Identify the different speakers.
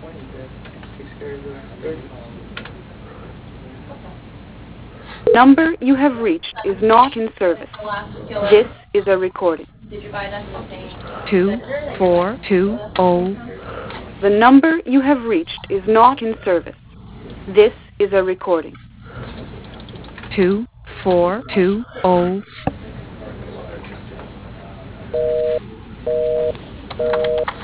Speaker 1: Number you have reached is not in service. This is a recording. 2420. The number you have reached is not in service. This is a recording. 2420.